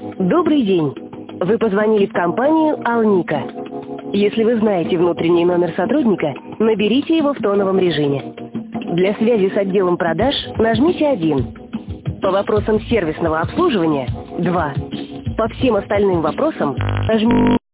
Добрый день. Вы позвонили в компанию «Алника». Если вы знаете внутренний номер сотрудника, наберите его в тоновом режиме. Для связи с отделом продаж нажмите 1. По вопросам сервисного обслуживания – 2. По всем остальным вопросам нажмите